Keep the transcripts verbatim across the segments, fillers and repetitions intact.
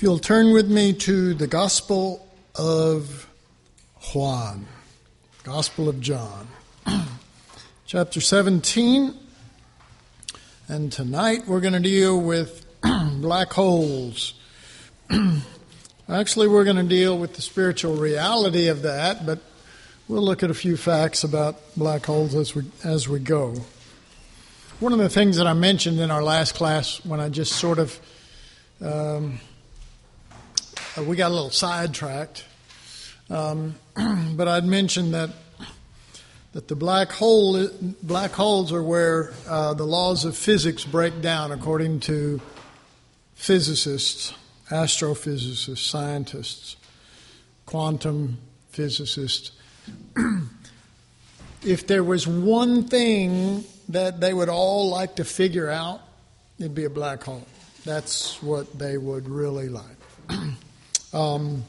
you'll turn with me to the Gospel of Juan, Gospel of John, chapter seventeen. And tonight we're going to deal with black holes. Actually, we're going to deal with the spiritual reality of that, but we'll look at a few facts about black holes as we as we go. One of the things that I mentioned in our last class when I just sort of, um, we got a little sidetracked, um, but I'd mentioned that that the black hole, black holes are where uh, the laws of physics break down according to physicists, astrophysicists, scientists, quantum physicists. If there was one thing that they would all like to figure out, it'd be a black hole. That's what they would really like. um,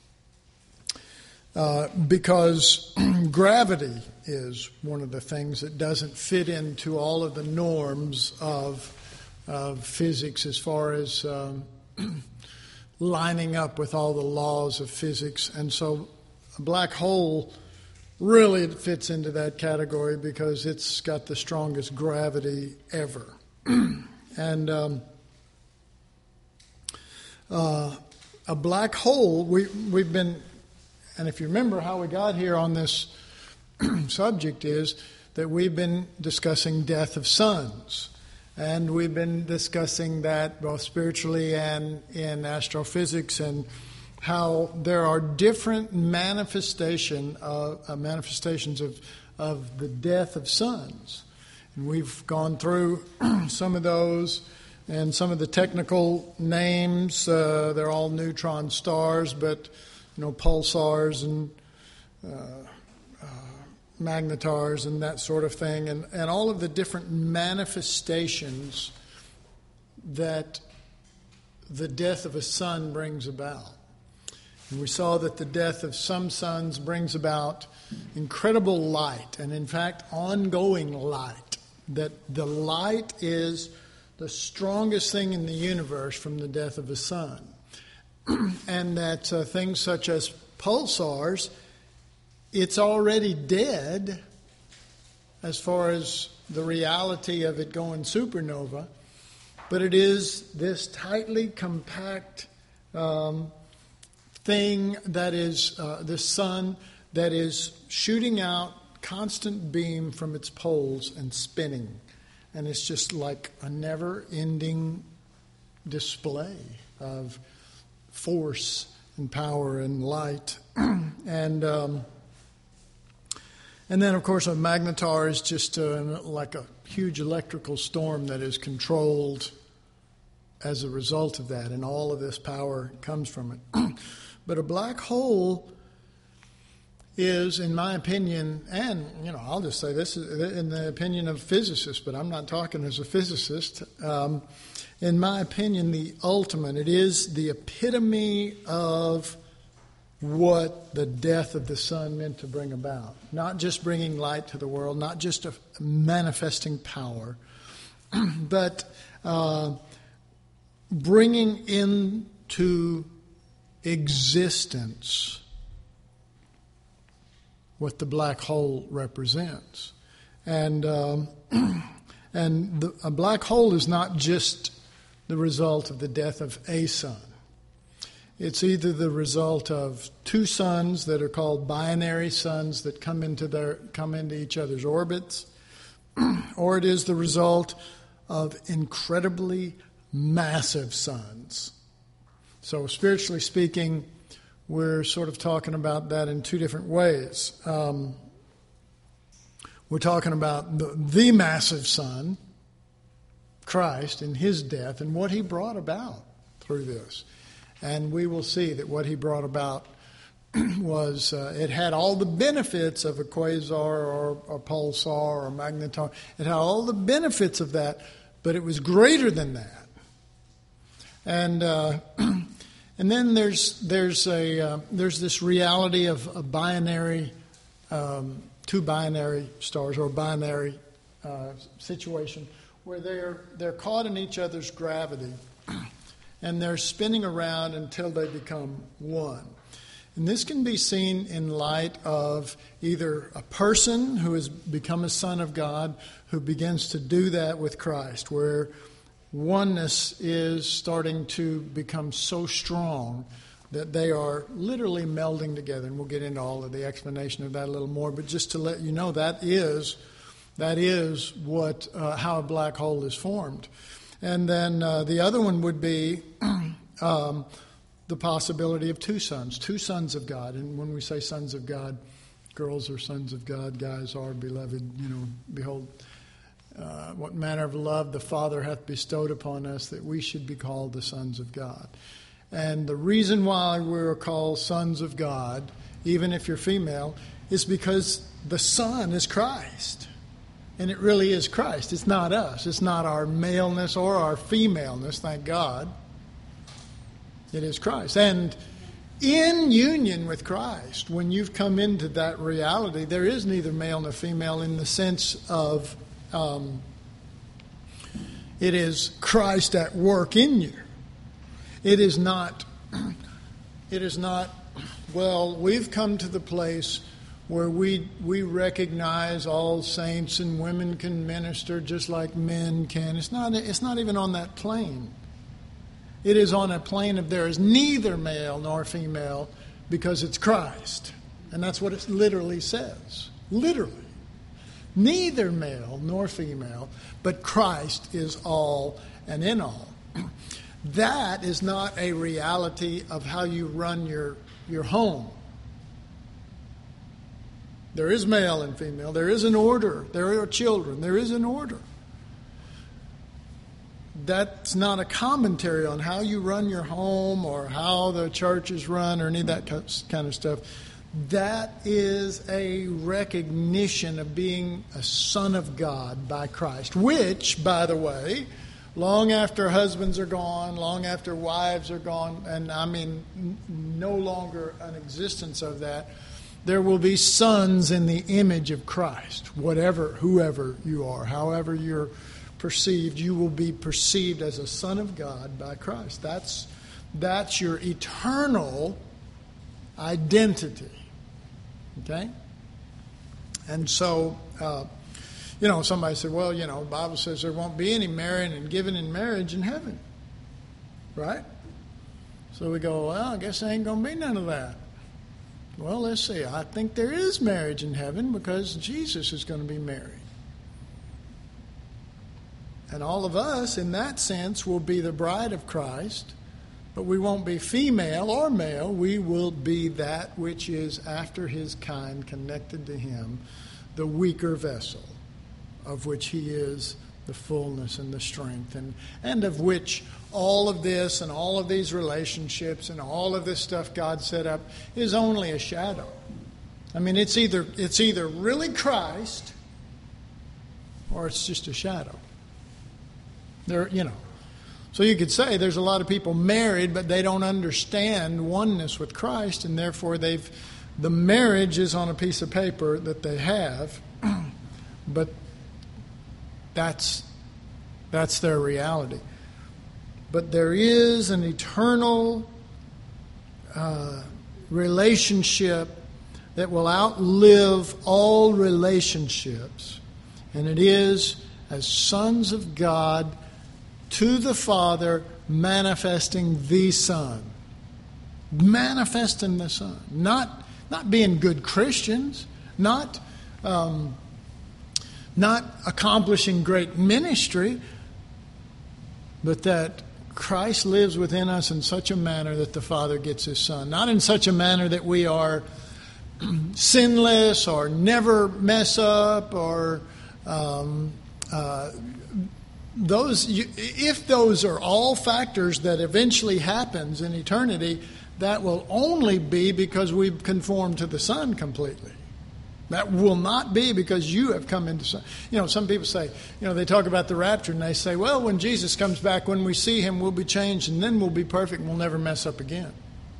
uh, because gravity is one of the things that doesn't fit into all of the norms of, of physics as far as um, lining up with all the laws of physics. And so a black hole really fits into that category because it's got the strongest gravity ever. and um, uh, a black hole, we, we've been, and if you remember how we got here on this subject is that we've been discussing death of suns. And we've been discussing that both spiritually and in astrophysics, and how there are different manifestation of, uh, manifestations of, of the death of suns. And we've gone through some of those and some of the technical names. Uh, they're all neutron stars, but you know, pulsars and uh, uh, magnetars and that sort of thing, and, and all of the different manifestations that the death of a sun brings about. And we saw that the death of some suns brings about incredible light, and in fact, ongoing light. That the light is the strongest thing in the universe from the death of a sun. And that uh, things such as pulsars, it's already dead as far as the reality of it going supernova, but it is this tightly compact um, thing that is uh, the sun that is shooting out constant beam from its poles and spinning. And it's just like a never-ending display of force and power and light. and um, and then, of course, a magnetar is just uh, like a huge electrical storm that is controlled as a result of that, and all of this power comes from it. But a black hole is, in my opinion, and you know, I'll just say this in the opinion of physicists, but I'm not talking as a physicist. Um, in my opinion, the ultimate, it is the epitome of what the death of the sun meant to bring about. Not just bringing light to the world, not just a manifesting power, but uh, bringing into existence what the black hole represents. And um, and the, a black hole is not just the result of the death of a sun. It's either the result of two suns that are called binary suns that come into their come into each other's orbits, or it is the result of incredibly massive suns. So spiritually speaking, we're sort of talking about that in two different ways. Um, we're talking about the, the massive sun, Christ, and his death, and what he brought about through this. And we will see that what he brought about was, uh, it had all the benefits of a quasar or a pulsar or a magnetar. It had all the benefits of that, but it was greater than that. And uh, and then there's there's a uh, there's this reality of a binary, um, two binary stars or a binary uh, situation where they're they're caught in each other's gravity. and they're spinning around until they become one. And this can be seen in light of either a person who has become a son of God who begins to do that with Christ, where oneness is starting to become so strong that they are literally melding together. And we'll get into all of the explanation of that a little more, but just to let you know, that is that is what uh, how a black hole is formed. And then uh, the other one would be um, the possibility of two sons, two sons of God. And when we say sons of God, girls are sons of God, guys are beloved. You know, behold, uh, what manner of love the Father hath bestowed upon us, that we should be called the sons of God. And the reason why we're called sons of God, even if you're female, is because the Son is Christ. And it really is Christ. It's not us. It's not our maleness or our femaleness, thank God. It is Christ. And in union with Christ, when you've come into that reality, there is neither male nor female in the sense of um, it is Christ at work in you. It is not, it is not, well, we've come to the place where we we recognize all saints and women can minister just like men can. It's not, it's not even on that plane. It is on a plane of there is neither male nor female because it's Christ. And that's what it literally says. Literally. Neither male nor female, but Christ is all and in all. That is not a reality of how you run your, your home. There is male and female. There is an order. There are children. There is an order. That's not a commentary on how you run your home or how the church is run or any of that kind of stuff. That is a recognition of being a son of God by Christ, which, by the way, long after husbands are gone, long after wives are gone, and I mean no longer an existence of that, there will be sons in the image of Christ. Whatever, whoever you are, however you're perceived, you will be perceived as a son of God by Christ. That's, that's your eternal identity. Okay? And so, uh, you know, somebody said, well, you know, the Bible says there won't be any marrying and giving in marriage in heaven. Right? So we go, well, I guess there ain't going to be none of that. Well, let's see. I think there is marriage in heaven because Jesus is going to be married. And all of us, in that sense, will be the bride of Christ, but we won't be female or male. We will be that which is after his kind, connected to him, the weaker vessel, of which he is the fullness and the strength, and, and of which all of this and all of these relationships and all of this stuff God set up is only a shadow. I mean, it's either it's either really Christ or it's just a shadow. There, you know. So you could say there's a lot of people married, but they don't understand oneness with Christ, and therefore they've the marriage is on a piece of paper that they have, but that's that's their reality. But there is an eternal uh, relationship that will outlive all relationships, and it is as sons of God to the Father, manifesting the Son. Manifesting the Son. Not, not being good Christians, not, um, not accomplishing great ministry, but that Christ lives within us in such a manner that the Father gets his Son. Not in such a manner that we are sinless or never mess up or um, uh, those. If those are all factors that eventually happens in eternity, that will only be because we've conformed to the Son completely. That will not be because you have come into Son. You know, some people say, you know, they talk about the rapture and they say, well, when Jesus comes back, when we see him, we'll be changed and then we'll be perfect and we'll never mess up again.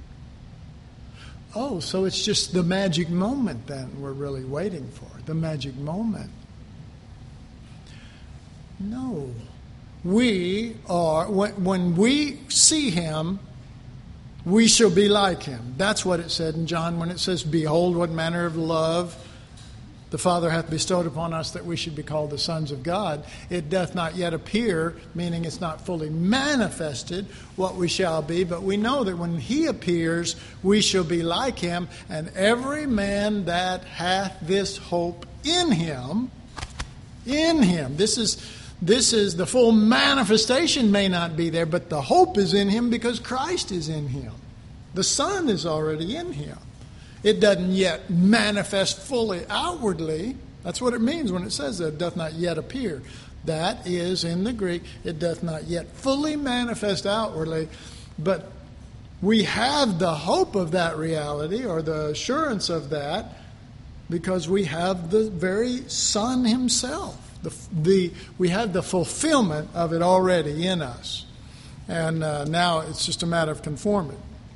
Oh, so it's just the magic moment then we're really waiting for. The magic moment. No. we are, when, when we see him, we shall be like him. That's what it said in John when it says, behold, what manner of love the Father hath bestowed upon us that we should be called the sons of God. It doth not yet appear, meaning it's not fully manifested what we shall be, but we know that when he appears, we shall be like him. And every man that hath this hope in him, in him, this is, this is the full manifestation may not be there, but the hope is in him because Christ is in him. The Son is already in him. It doesn't yet manifest fully outwardly. That's what it means when it says that it doth not yet appear. That is, in the Greek, it doth not yet fully manifest outwardly. But we have the hope of that reality, or the assurance of that, because we have the very Son himself. The, the, we have the fulfillment of it already in us. And uh, now it's just a matter of conformity.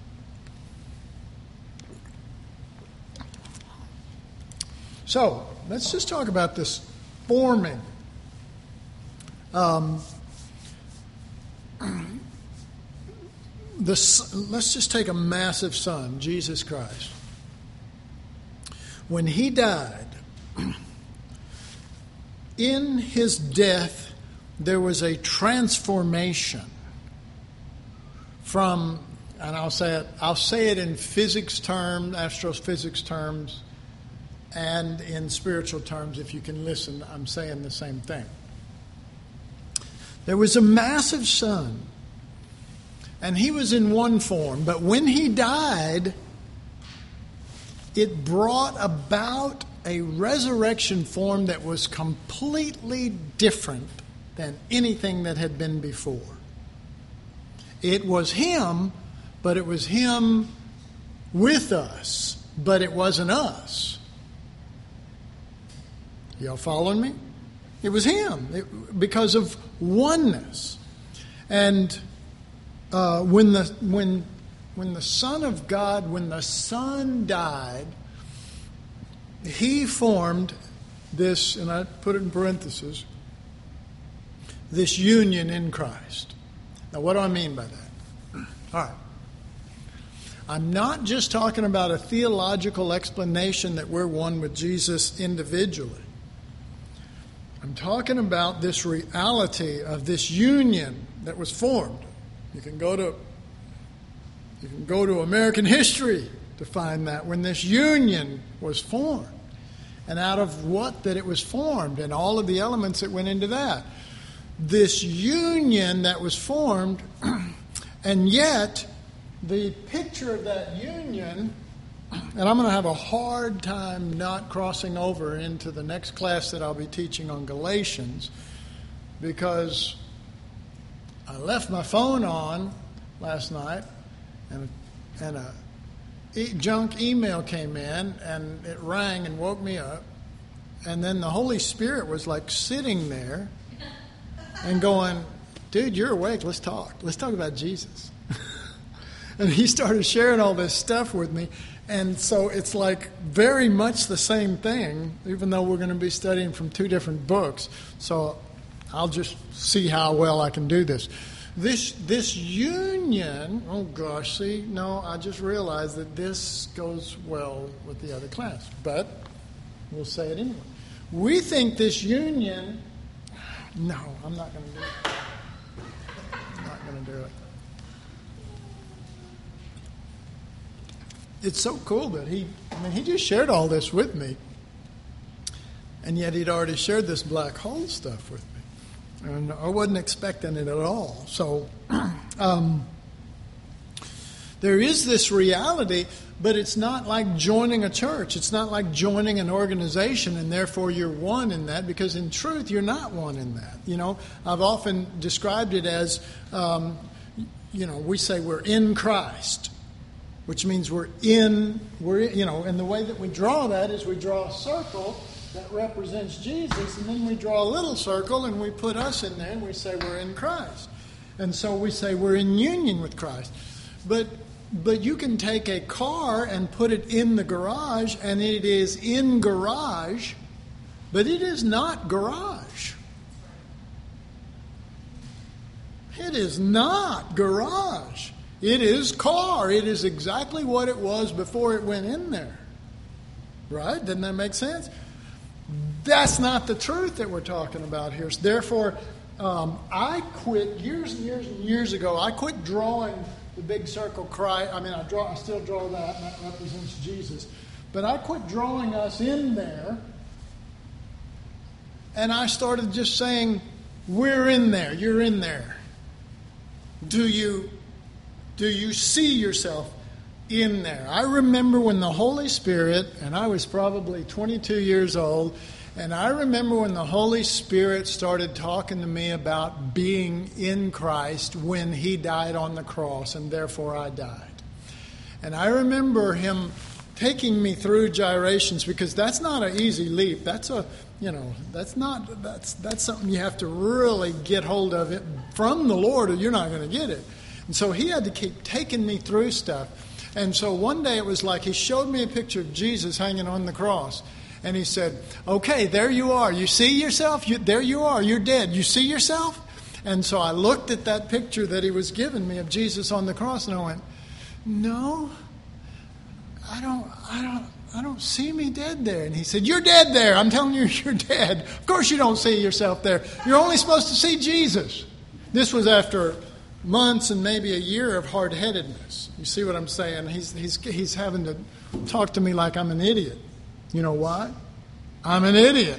So, let's just talk about this forming. Um, this, let's just take a massive son, Jesus Christ. When he died, in his death, there was a transformation from, and I'll say it, I'll say it in physics terms, astrophysics terms, and in spiritual terms, if you can listen, I'm saying the same thing. There was a massive sun, and he was in one form, but when he died, it brought about a resurrection form that was completely different than anything that had been before. It was him, but it was him with us, but it wasn't us. Y'all following me? It was him it, because of oneness. And uh, when the when when the Son of God, when the Son died, he formed this, and I put it in parentheses, this union in Christ. Now, what do I mean by that? All right. I'm not just talking about a theological explanation that we're one with Jesus individually. I'm talking about this reality of this union that was formed. You can go to you can go to American history to find that when this union was formed, and out of what that it was formed, and all of the elements that went into that. This union that was formed, and yet the picture of that union. And I'm going to have a hard time not crossing over into the next class that I'll be teaching on Galatians, because I left my phone on last night, and and a e- junk email came in, and it rang and woke me up, and then the Holy Spirit was like sitting there and going, "Dude, you're awake. Let's talk. Let's talk about Jesus." And he started sharing all this stuff with me. And so it's like very much the same thing, even though we're going to be studying from two different books. So I'll just see how well I can do this. This this union, oh gosh, see, no, I just realized that this goes well with the other class. But we'll say it anyway. We think this union, no, I'm not going to do it. I'm not going to do it. It's so cool that he, I mean, he just shared all this with me. And yet he'd already shared this black hole stuff with me. And I wasn't expecting it at all. So um, there is this reality, but it's not like joining a church. It's not like joining an organization and therefore you're one in that, because in truth you're not one in that. You know, I've often described it as, um, you know, we say we're in Christ. Which means we're in, we're you know, and the way that we draw that is we draw a circle that represents Jesus, and then we draw a little circle and we put us in there and we say we're in Christ. And so we say we're in union with Christ. But but you can take a car and put it in the garage, and it is in garage, but it is not garage. It is not garage. It is car. It is exactly what it was before it went in there. Right? Doesn't that make sense? That's not the truth that we're talking about here. Therefore, um, I quit years and years and years ago. I quit drawing the big circle Christ. I mean, I draw. I still draw that, and that represents Jesus. But I quit drawing us in there, and I started just saying, "We're in there. You're in there." Do you, do you see yourself in there? I remember when the Holy Spirit, and I was probably twenty-two years old, and I remember when the Holy Spirit started talking to me about being in Christ when He died on the cross, and therefore I died. And I remember Him taking me through gyrations, because that's not an easy leap. That's a, you know, that's not, that's that's something you have to really get hold of it from the Lord, or you're not going to get it. And so He had to keep taking me through stuff. And so one day it was like He showed me a picture of Jesus hanging on the cross. And He said, "Okay, there you are. You see yourself? You, there you are. You're dead. You see yourself?" And so I looked at that picture that He was giving me of Jesus on the cross, and I went, "No, I don't, I don't, I don't see me dead there." And He said, "You're dead there. I'm telling you, you're dead. Of course you don't see yourself there. You're only supposed to see Jesus." This was after months and maybe a year of hard-headedness. You see what I'm saying? He's he's he's having to talk to me like I'm an idiot. You know why? I'm an idiot.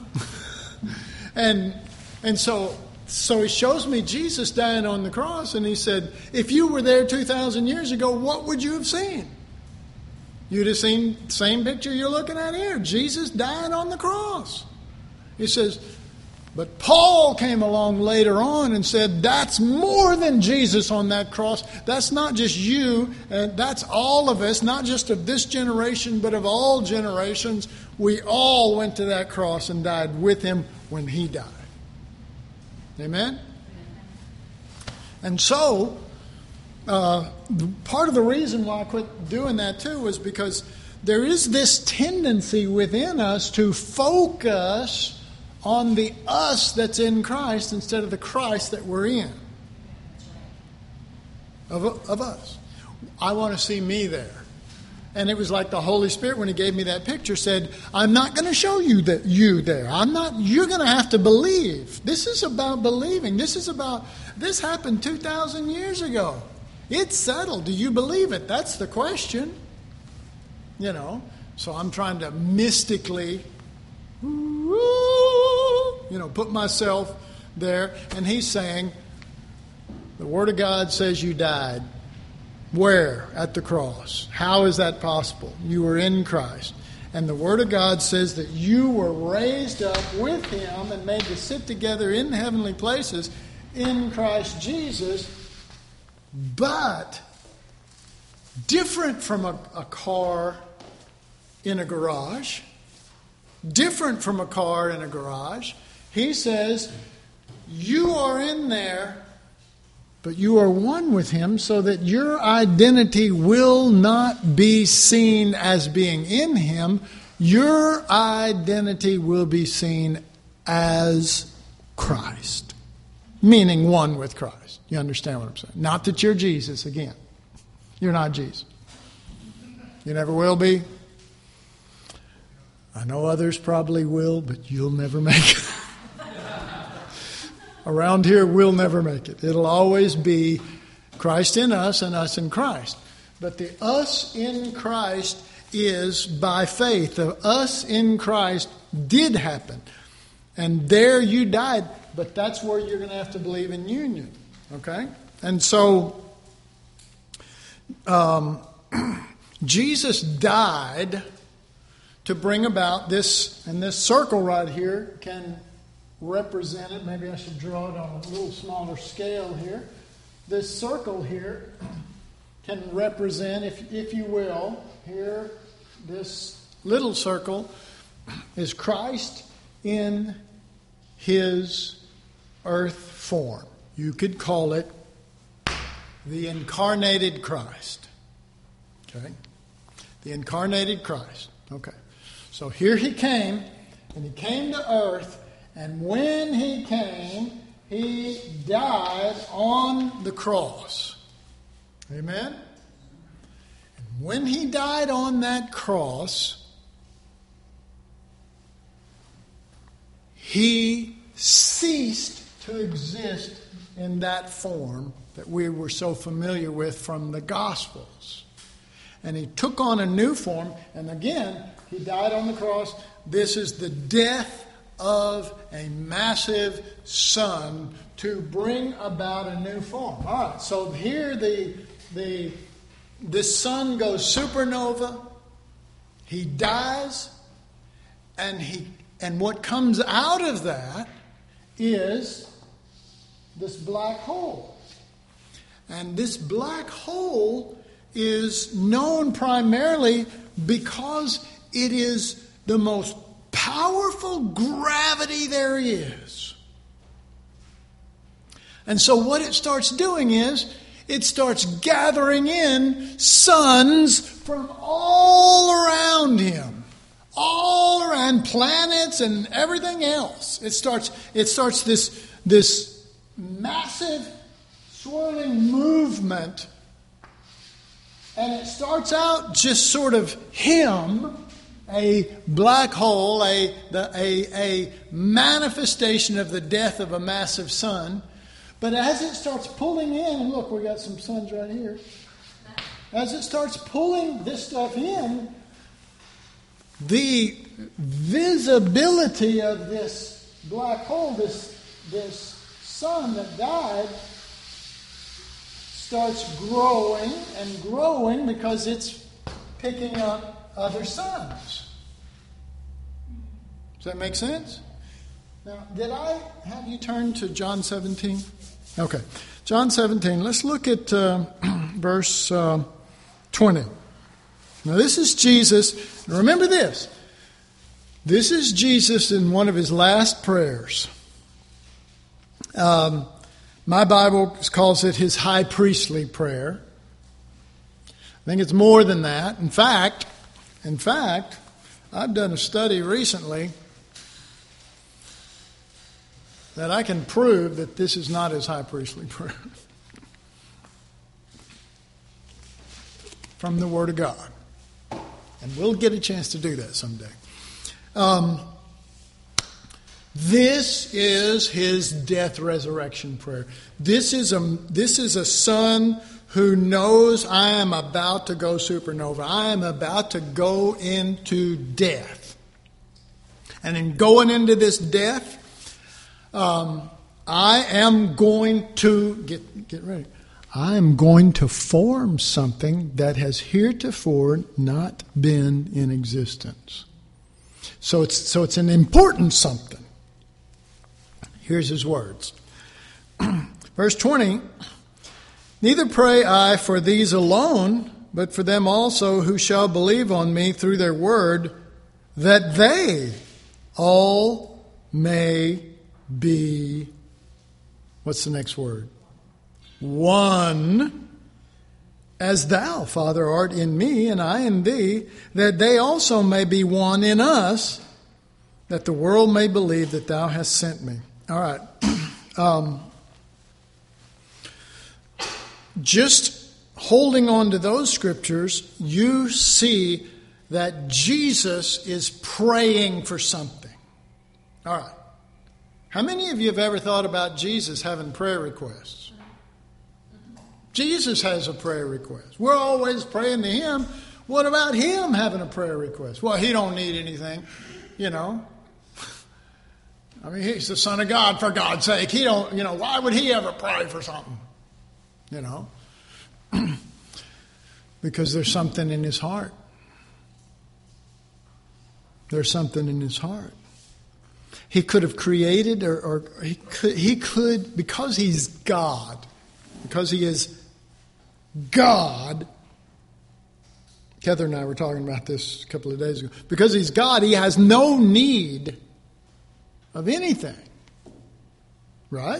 and and so so He shows me Jesus dying on the cross, and He said, "If you were there two thousand years ago, what would you have seen?" You'd have seen the same picture you're looking at here, Jesus dying on the cross. He says, but Paul came along later on and said, that's more than Jesus on that cross. That's not just you, and that's all of us, not just of this generation, but of all generations. We all went to that cross and died with Him when He died. Amen? And so, uh, part of the reason why I quit doing that too was because there is this tendency within us to focus on the us that's in Christ instead of the Christ that we're in. Of, of us. I want to see me there. And it was like the Holy Spirit, when He gave me that picture, said, I'm not going to show you that you there. I'm not, you're going to have to believe. This is about believing. This is about, this happened two thousand years ago. It's settled. Do you believe it? That's the question. You know, so I'm trying to mystically, you know, put myself there. And He's saying, the Word of God says you died. Where? At the cross. How is that possible? You were in Christ. And the Word of God says that you were raised up with Him and made to sit together in heavenly places in Christ Jesus. But different from a, a car in a garage, different from a car in a garage, He says, you are in there, but you are one with Him so that your identity will not be seen as being in Him. Your identity will be seen as Christ, meaning one with Christ. You understand what I'm saying? Not that you're Jesus again. You're not Jesus. You never will be. I know others probably will, but you'll never make it. Around here, we'll never make it. It'll always be Christ in us and us in Christ. But the us in Christ is by faith. The us in Christ did happen. And there you died. But that's where you're going to have to believe in union. Okay? And so, um, Jesus died to bring about this, and this circle right here can represent it. Maybe I should draw it on a little smaller scale here. This circle here can represent, if if you will, here, this little circle is Christ in His earth form. You could call it the incarnated Christ. Okay? The incarnated Christ. Okay. So here He came, and He came to earth. And when He came, He died on the cross. Amen? And when He died on that cross, He ceased to exist in that form that we were so familiar with from the Gospels. And He took on a new form, and again, He died on the cross. This is the death of a massive sun to bring about a new form. All right, so here the the this sun goes supernova. He dies, and he and what comes out of that is this black hole. And this black hole is known primarily because it is the most powerful gravity there is. And so what it starts doing is it starts gathering in suns from all around him, all around planets and everything else. It starts it starts this this massive swirling movement, and it starts out just sort of him, a black hole, a, the, a, a manifestation of the death of a massive sun. But as it starts pulling in, and look, we got some suns right here. As it starts pulling this stuff in, the visibility of this black hole, this, this sun that died, starts growing and growing because it's picking up other suns. Does that make sense? Now, did I have you turn to John seventeen? Okay. John seventeen, let's look at uh, verse uh, twenty. Now, this is Jesus. Remember this. This is Jesus in one of his last prayers. Um, my Bible calls it his high priestly prayer. I think it's more than that. In fact, in fact, I've done a study recently that I can prove that this is not his high priestly prayer from the Word of God. And we'll get a chance to do that someday. Um, this is his death resurrection prayer. This is a this is a son who knows I am about to go supernova. I am about to go into death. And in going into this death, um, I am going to get get ready. I am going to form something that has heretofore not been in existence. So it's so it's an important something. Here's his words. Verse twenty, neither pray I for these alone, but for them also who shall believe on me through their word, that they all may be, what's the next word? One, as thou, Father, art in me, and I in thee, that they also may be one in us, that the world may believe that thou hast sent me. All right. Um, just holding on to those scriptures, you see that Jesus is praying for something. All right. How many of you have ever thought about Jesus having prayer requests? Jesus has a prayer request. We're always praying to him. What about him having a prayer request? Well, he don't need anything, you know. I mean, he's the Son of God, for God's sake. He don't, you know, why would he ever pray for something? You know. Because there's something in his heart. There's something in his heart. He could have created, or, or he could, he could, because he's God, because he is God. Heather and I were talking about this a couple of days ago. Because he's God, he has no need of anything. Right?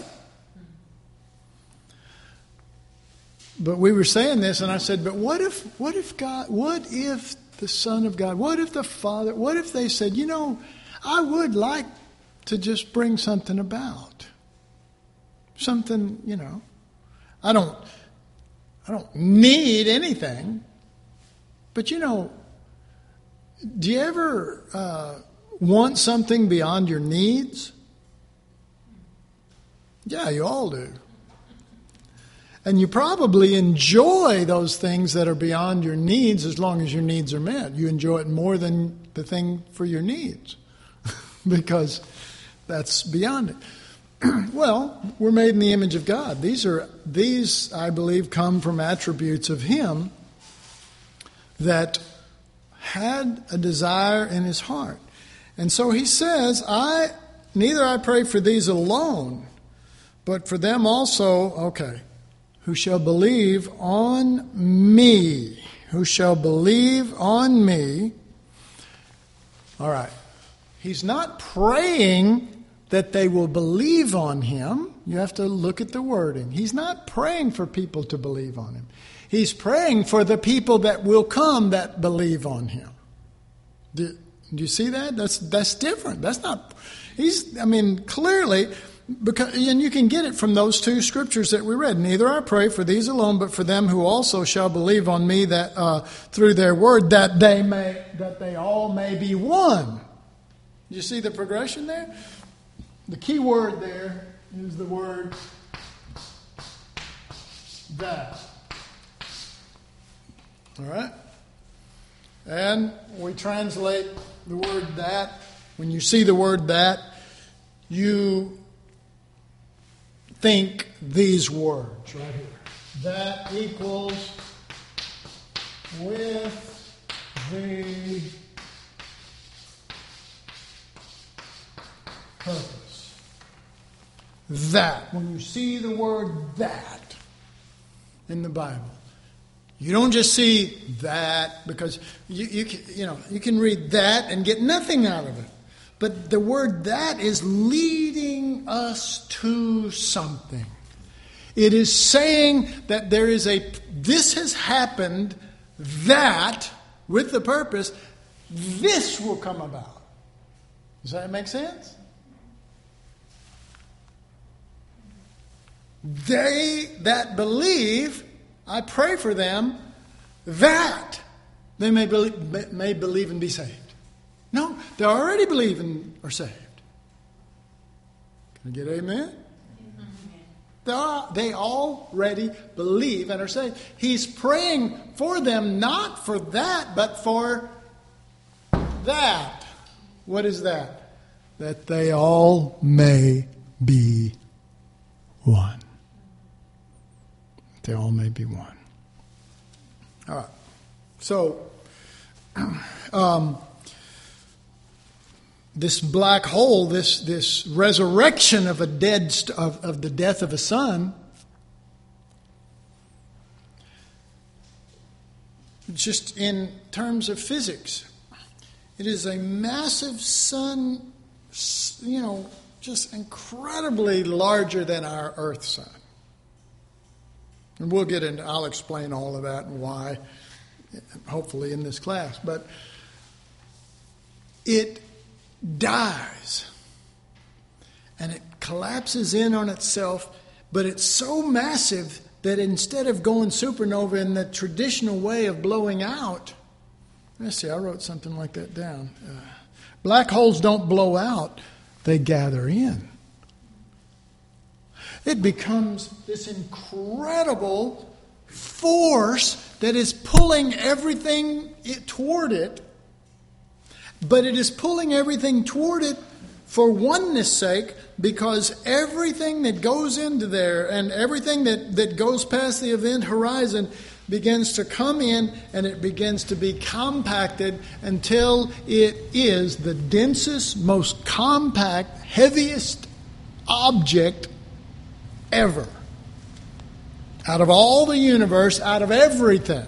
But we were saying this, and I said, but what if, what if God, what if the Son of God, what if the Father, what if they said, you know, I would like to just bring something about. Something, you know, I don't, I don't need anything. But you know, do you ever uh, want something beyond your needs? Yeah, you all do. And you probably enjoy those things that are beyond your needs as long as your needs are met. You enjoy it more than the thing for your needs because that's beyond it. Well, we're made in the image of God. These are these, I believe, come from attributes of Him that had a desire in His heart. And so He says, I neither I pray for these alone, but for them also, okay, who shall believe on me. Who shall believe on me. All right. He's not praying that they will believe on Him. You have to look at the wording. He's not praying for people to believe on Him. He's praying for the people that will come that believe on Him. Do, do you see that? That's that's different. That's not. He's. I mean, clearly, because and you can get it from those two scriptures that we read. Neither I pray for these alone, but for them who also shall believe on me, that uh, through their word, that they may, that they all may be one. You see the progression there? The key word there is the word that. All right? And we translate the word that. When you see the word that, you think these words right here. That equals with the purpose. That. When you see the word that in the Bible, you don't just see that because you, you, can, you know, you can read that and get nothing out of it. But the word that is leading us to something. It is saying that there is a, this has happened, that, with the purpose, this will come about. Does that make sense? They that believe, I pray for them, that they may believe, may believe and be saved. No, they already believe and are saved. Can I get amen? They, are, they already believe and are saved. He's praying for them, not for that, but for that. What is that? That they all may be one. They all may be one. All right. So, um, this black hole, this this resurrection of a dead st- of, of the death of a son, just in terms of physics, it is a massive sun, you know, just incredibly larger than our Earth sun. And we'll get into, I'll explain all of that and why, hopefully in this class. But it dies. And it collapses in on itself, but it's so massive that instead of going supernova in the traditional way of blowing out, let's see, I wrote something like that down. Uh, black holes don't blow out, they gather in. It becomes this incredible force that is pulling everything toward it, but it is pulling everything toward it for oneness sake, because everything that goes into there and everything that, that goes past the event horizon begins to come in, and it begins to be compacted until it is the densest, most compact, heaviest object ever. Out of all the universe, out of everything.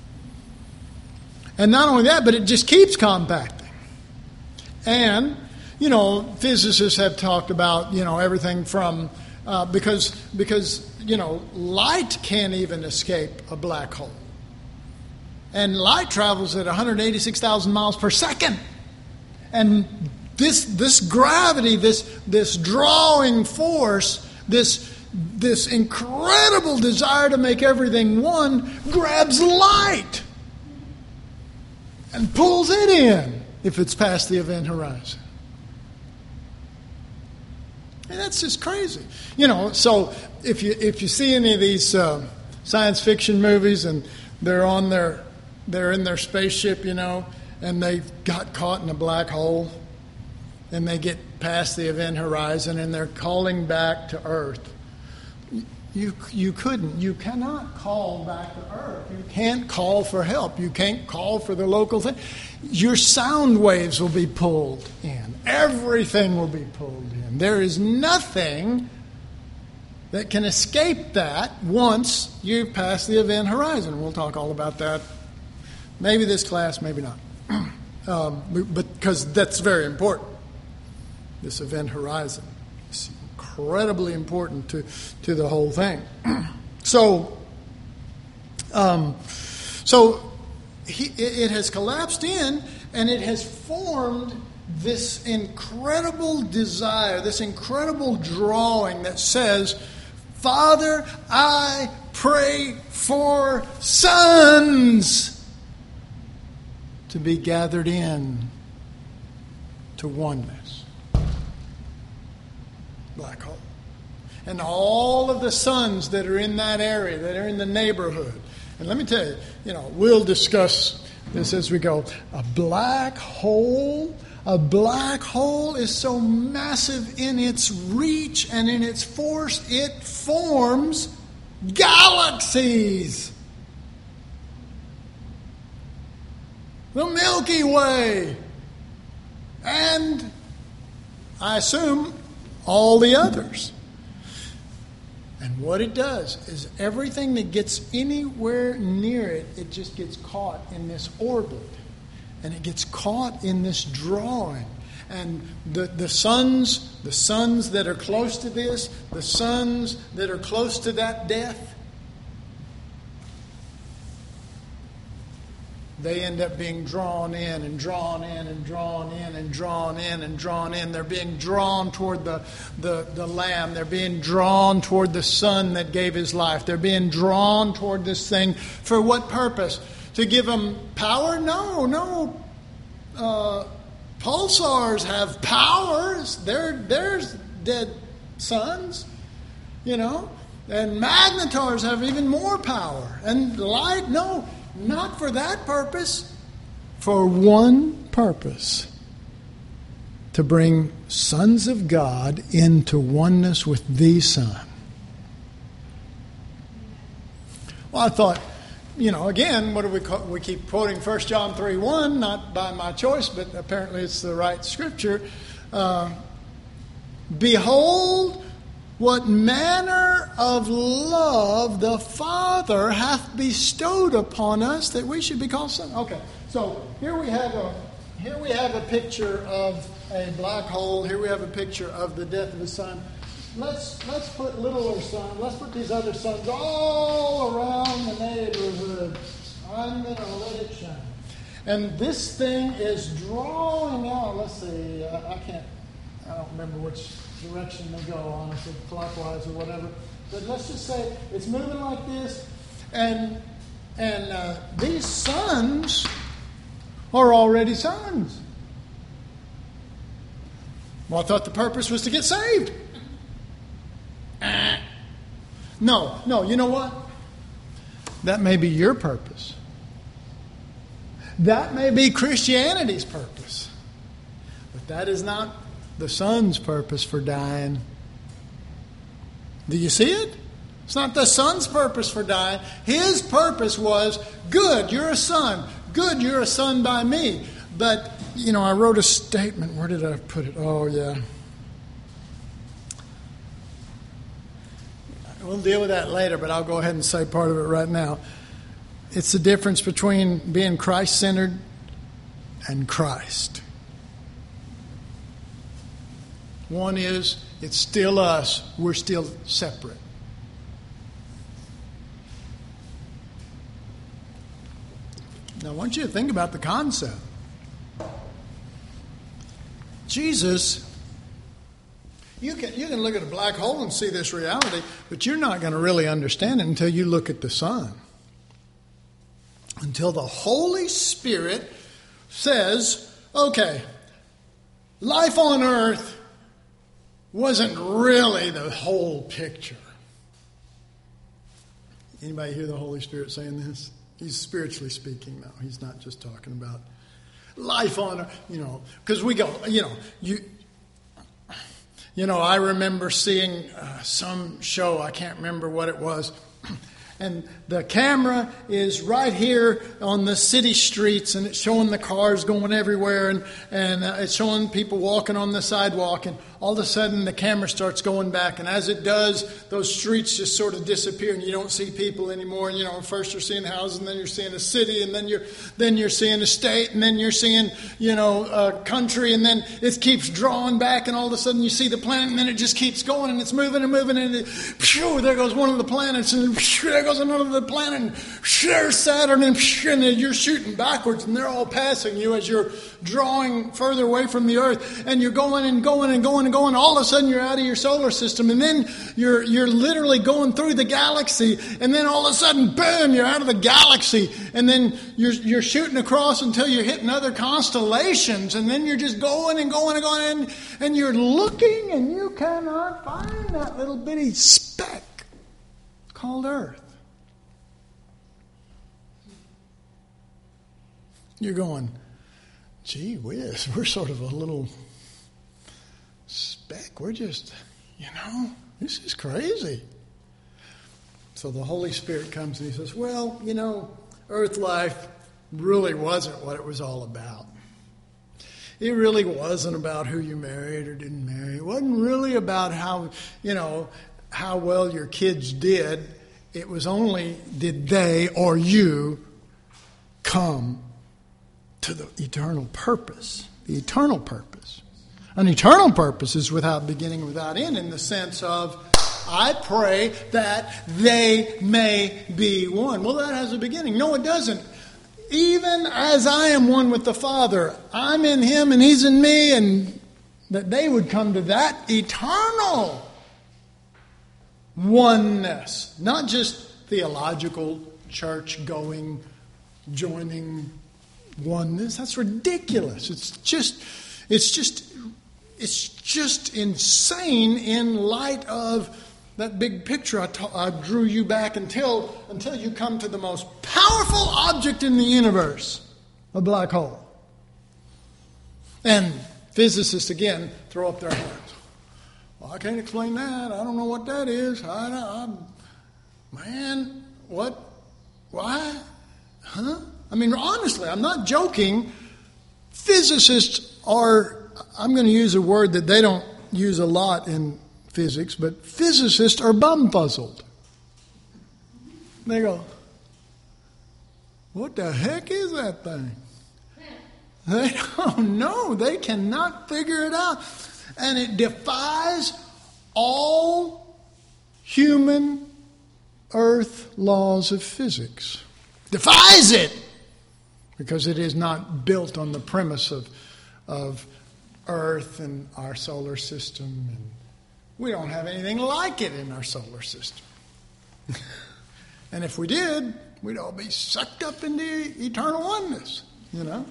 And not only that, but it just keeps compacting. And, you know, physicists have talked about, you know, everything from, uh, because, because, you know, light can't even escape a black hole. And light travels at one hundred eighty-six thousand miles per second. And this, this gravity, this, this drawing force, this this incredible desire to make everything one grabs light and pulls it in if it's past the event horizon. And that's just crazy. You know, so if you if you see any of these uh, science fiction movies and they're on their they're in their spaceship, you know, and they got caught in a black hole and they get past the event horizon and they're calling back to Earth. You you couldn't. You cannot call back to Earth. You can't call for help. You can't call for the local thing. Your sound waves will be pulled in. Everything will be pulled in. There is nothing that can escape that once you pass the event horizon. We'll talk all about that. Maybe this class, maybe not. um, but because that's very important. This event horizon. It's incredibly important to, to the whole thing. So, um, so he, it has collapsed in, and it has formed this incredible desire, this incredible drawing that says, Father, I pray for sons to be gathered in to oneness. Black hole. And all of the sons that are in that area, that are in the neighborhood. And let me tell you, you know, we'll discuss this as we go. A black hole, a black hole is so massive in its reach and in its force, it forms galaxies. The Milky Way. And I assume all the others. And what it does is everything that gets anywhere near it, it just gets caught in this orbit. And it gets caught in this drawing. And the, the suns, the suns that are close to this, the suns that are close to that death, they end up being drawn in and drawn in and drawn in and drawn in and drawn in. They're being drawn toward the, the, the Lamb. They're being drawn toward the Son that gave His life. They're being drawn toward this thing. For what purpose? To give them power? No, no. Uh, pulsars have powers. They're, they're dead suns, you know. And magnetars have even more power. And light, no. Not for that purpose. For one purpose. To bring sons of God into oneness with the Son. Well, I thought, you know, again, what do we call, we keep quoting First John three one, not by my choice, but apparently it's the right scripture. Uh, Behold, what manner of love the Father hath bestowed upon us that we should be called sons. Okay, so here we have a here we have a picture of a black hole. Here we have a picture of the death of His Son. Let's let's put littler sun. Let's put these other suns all around the neighborhood. I'm going to let it shine. And this thing is drawing out. Let's see. I, I can't. I don't remember which direction they go, honestly, clockwise or whatever. But let's just say it's moving like this, and and uh, these suns are already suns. Well, I thought the purpose was to get saved. No, no, you know what? That may be your purpose. That may be Christianity's purpose. But that is not the Son's purpose for dying. Do you see it? It's not the Son's purpose for dying. His purpose was, good, you're a son. Good, you're a son by me. But, you know, I wrote a statement. Where did I put it? Oh, yeah. We'll deal with that later, but I'll go ahead and say part of it right now. It's the difference between being Christ-centered and Christ. One is, it's still us. We're still separate. Now, I want you to think about the concept. Jesus, You can you can look at a black hole and see this reality, but you're not going to really understand it until you look at the sun. Until the Holy Spirit says, okay, life on earth wasn't really the whole picture. Anybody hear the Holy Spirit saying this? He's spiritually speaking now. He's not just talking about life on earth, you know, because we go, you know, you, you know, I remember seeing uh, some show, I can't remember what it was, and the camera is right here on the city streets, and it's showing the cars going everywhere, and, and uh, it's showing people walking on the sidewalk, and all of a sudden the camera starts going back, and as it does, those streets just sort of disappear, and you don't see people anymore. And you know, first you're seeing houses, and then you're seeing a city, and then you're then you're seeing a state, and then you're seeing, you know, a country, and then it keeps drawing back, and all of a sudden you see the planet, and then it just keeps going, and it's moving and moving, and it, phew, there goes one of the planets, and phew, there goes another planet, and phew, there's Saturn, and, phew, and you're shooting backwards, and they're all passing you as you're drawing further away from the Earth, and you're going and going and going and going. All of a sudden you're out of your solar system, and then you're you're literally going through the galaxy, and then all of a sudden, boom, you're out of the galaxy, and then you're you're shooting across until you're hitting other constellations, and then you're just going and going and going, and, and you're looking, and you cannot find that little bitty speck called Earth. You're going, gee whiz, we're sort of a little speck. We're just, you know, this is crazy. So the Holy Spirit comes and he says, well, you know, earth life really wasn't what it was all about. It really wasn't about who you married or didn't marry. It wasn't really about how, you know, how well your kids did. It was only, did they or you come to the eternal purpose, the eternal purpose. An eternal purpose is without beginning, without end, in the sense of, I pray that they may be one. Well, that has a beginning. No, it doesn't. Even as I am one with the Father, I'm in Him and He's in me, and that they would come to that eternal oneness. Not just theological, church-going, joining oneness. That's ridiculous. It's just, it's just, it's just insane in light of that big picture I, ta- I drew you back until until you come to the most powerful object in the universe, a black hole. And physicists again throw up their hands. Well, I can't explain that. I don't know what that is. I, I, man, what? Why? Huh? I mean, honestly, I'm not joking. Physicists are, I'm going to use a word that they don't use a lot in physics, but physicists are bum-puzzled. They go, what the heck is that thing? They don't know. They cannot figure it out. And it defies all human earth laws of physics. Defies it. Because it is not built on the premise of, of Earth and our solar system. And we don't have anything like it in our solar system. And if we did, we'd all be sucked up into eternal oneness, you know.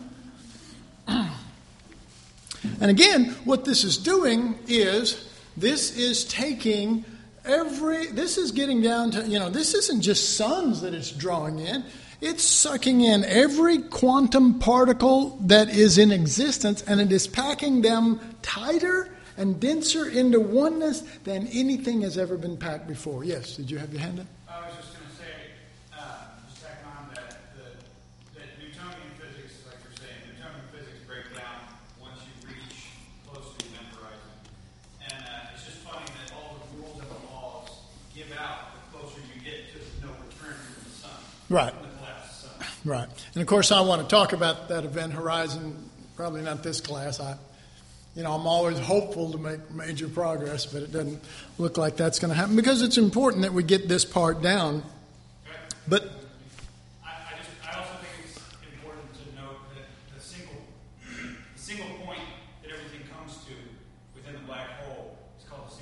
And again, what this is doing is, this is taking every, this is getting down to, you know, this isn't just suns that it's drawing in. It's sucking in every quantum particle that is in existence, and it is packing them tighter and denser into oneness than anything has ever been packed before. Yes, did you have your hand up? I was just going to say, uh, just tacking on that, the, that Newtonian physics, like you're saying, Newtonian physics break down once you reach close to the event horizon. And uh, it's just funny that all the rules and the laws give out the closer you get to no return from the sun. Right. Right. And of course, I want to talk about that event horizon, probably not this class. I, you know, I'm always hopeful to make major progress, but it doesn't look like that's going to happen because it's important that we get this part down. But I, I, just, I also think it's important to note that the single, the single point that everything comes to within the black hole is called the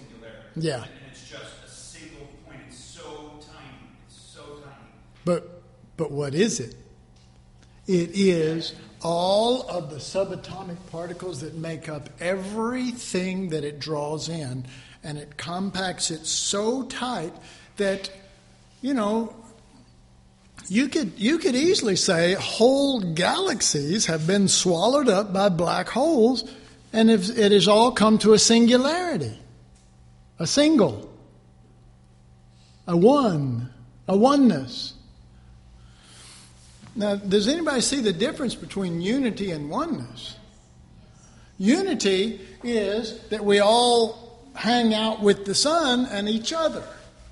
Yeah. And, and it's just a single point. It's so tiny. It's so tiny. But but what is it? It is all of the subatomic particles that make up everything that it draws in, and it compacts it so tight that, you know, you could you could easily say whole galaxies have been swallowed up by black holes, and it has all come to a singularity, a single, a one, a oneness. Now, does anybody see the difference between unity and oneness? Unity is that we all hang out with the sun and each other.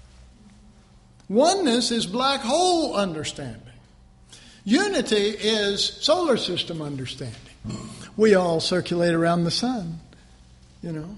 Oneness is black hole understanding. Unity is solar system understanding. We all circulate around the sun, you know.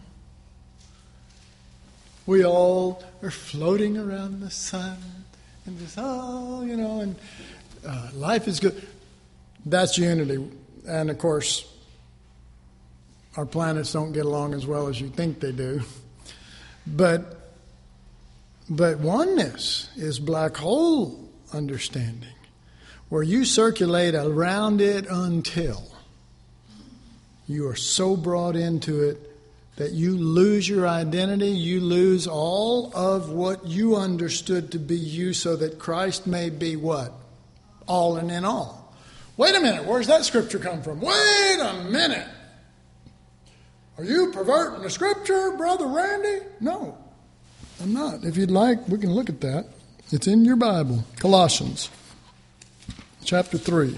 We all are floating around the sun and just, oh, you know, and uh, life is good. That's unity. And, of course, our planets don't get along as well as you think they do. But But oneness is black hole understanding, where you circulate around it until you are so brought into it that you lose your identity, you lose all of what you understood to be you, so that Christ may be what? All and in all. Wait a minute, where's that scripture come from? Wait a minute. Are you perverting the scripture, Brother Randy? No. I'm not. If you'd like, we can look at that. It's in your Bible. Colossians chapter three.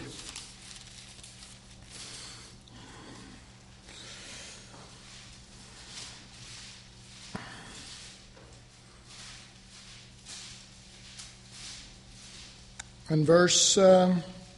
And verse uh,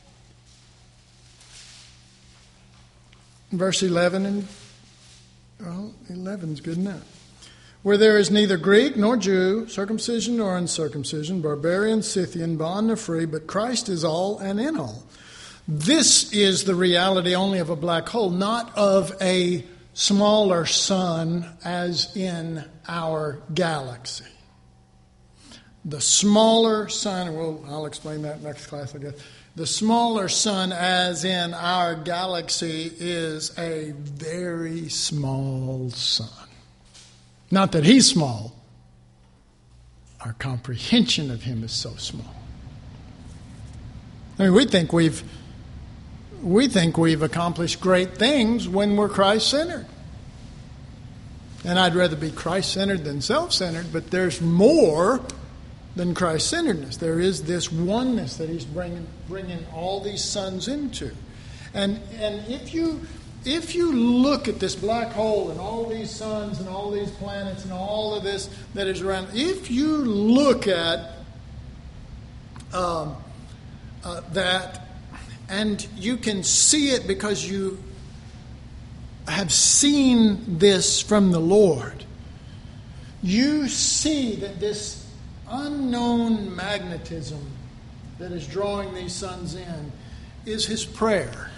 verse eleven and well, eleven's good enough. Where there is neither Greek nor Jew, circumcision nor uncircumcision, barbarian, Scythian, bond nor free, but Christ is all and in all. This is the reality only of a black hole, not of a smaller sun as in our galaxy. The smaller sun, well, I'll explain that next class, I guess. The smaller sun as in our galaxy is a very small sun. Not that he's small. Our comprehension of him is so small. I mean, we think we've we think we've accomplished great things when we're Christ-centered. And I'd rather be Christ-centered than self-centered, but there's more than Christ-centeredness. There is this oneness that he's bringing bringing all these suns into. And and if you If you look at this black hole and all these suns and all these planets and all of this that is around, if you look at um, uh, that, and you can see it because you have seen this from the Lord, you see that this unknown magnetism that is drawing these suns in is his prayer.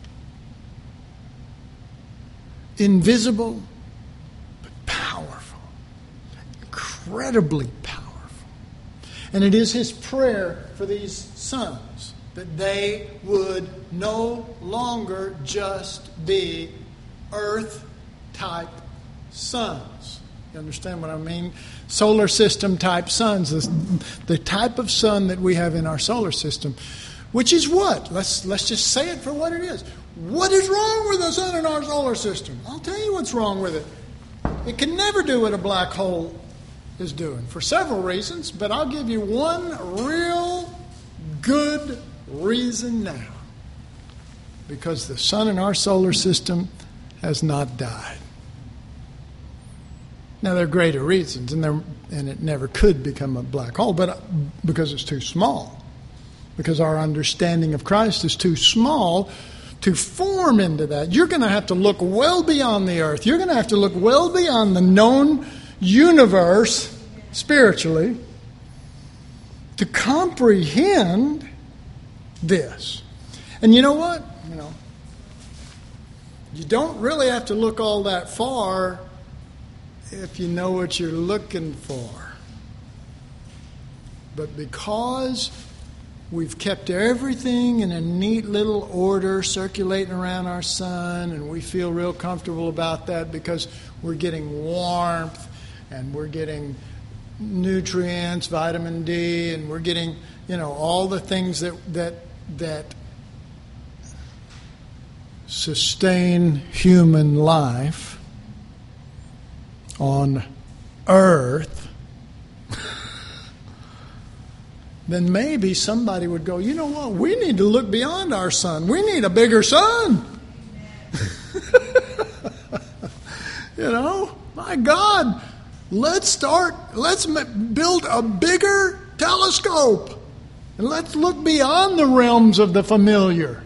Invisible, but powerful. Incredibly powerful. And it is his prayer for these sons that they would no longer just be Earth-type suns. You understand what I mean? Solar system-type suns. The, the type of sun that we have in our solar system. Which is what? Let's, let's just say it for what it is. What is wrong with the sun in our solar system? I'll tell you what's wrong with it. It can never do what a black hole is doing for several reasons, but I'll give you one real good reason now. Because the sun in our solar system has not died. Now, there are greater reasons, and, there, and it never could become a black hole, but because it's too small. Because our understanding of Christ is too small to form into that. You're going to have to look well beyond the earth. You're going to have to look well beyond the known universe spiritually to comprehend this. And you know what? You know, you don't really have to look all that far if you know what you're looking for. But because we've kept everything in a neat little order circulating around our sun, and we feel real comfortable about that because we're getting warmth and we're getting nutrients, vitamin D, and we're getting, you know, all the things that that that sustain human life on Earth, then maybe somebody would go, you know what, we need to look beyond our sun. We need a bigger sun. You know, my God, let's start, let's build a bigger telescope. And let's look beyond the realms of the familiar.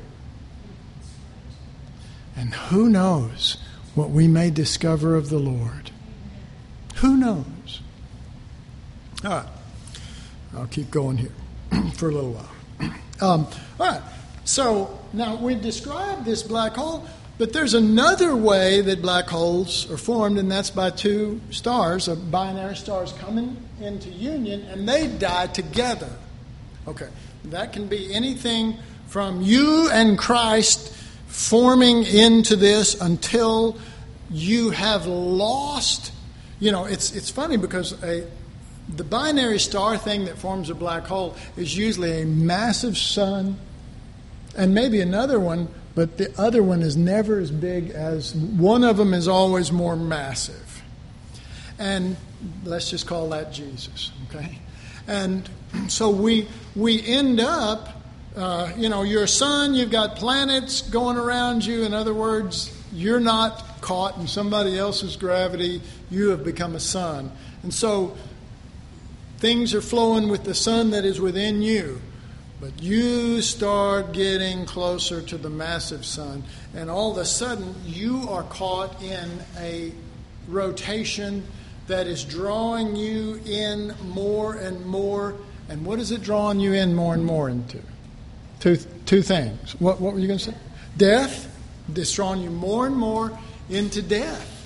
And who knows what we may discover of the Lord. Who knows? All right. I'll keep going here for a little while. Um, all right. So now we've described this black hole, but there's another way that black holes are formed, and that's by two stars, or binary stars coming into union, and they die together. Okay. That can be anything from you and Christ forming into this until you have lost. You know, it's it's funny because a the binary star thing that forms a black hole is usually a massive sun and maybe another one, but the other one is never as big as one of them is always more massive. And let's just call that Jesus, okay? And so we we end up, uh, you know, you're a sun, you've got planets going around you. In other words, you're not caught in somebody else's gravity. You have become a sun. And so things are flowing with the sun that is within you. But you start getting closer to the massive sun, and all of a sudden you are caught in a rotation that is drawing you in more and more. And what is it drawing you in more and more into? Two, two things. What, what were you going to say? Death. It's drawing you more and more into death.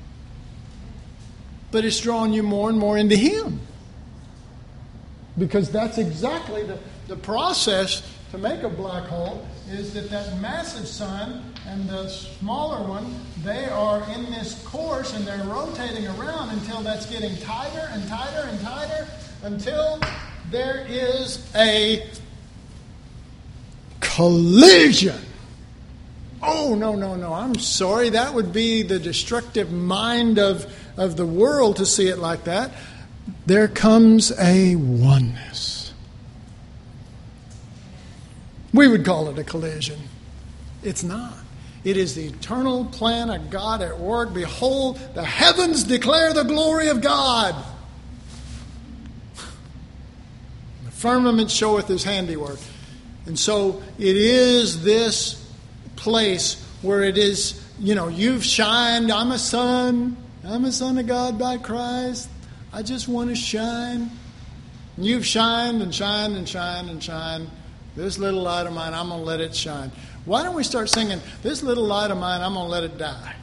But it's drawing you more and more into Him. Because that's exactly the, the process to make a black hole, is that that massive sun and the smaller one, they are in this course and they're rotating around until that's getting tighter and tighter and tighter until there is a collision. Oh, no, no, no, I'm sorry. That would be the destructive mind of, of the world to see it like that. There comes a oneness. We would call it a collision. It's not. It is the eternal plan of God at work. Behold, the heavens declare the glory of God. The firmament showeth His handiwork. And so it is this place where it is, you know, you've shined. I'm a son. I'm a son of God by Christ. I just want to shine. And you've shined and shined and shined and shined. This little light of mine, I'm going to let it shine. Why don't we start singing, this little light of mine, I'm going to let it die.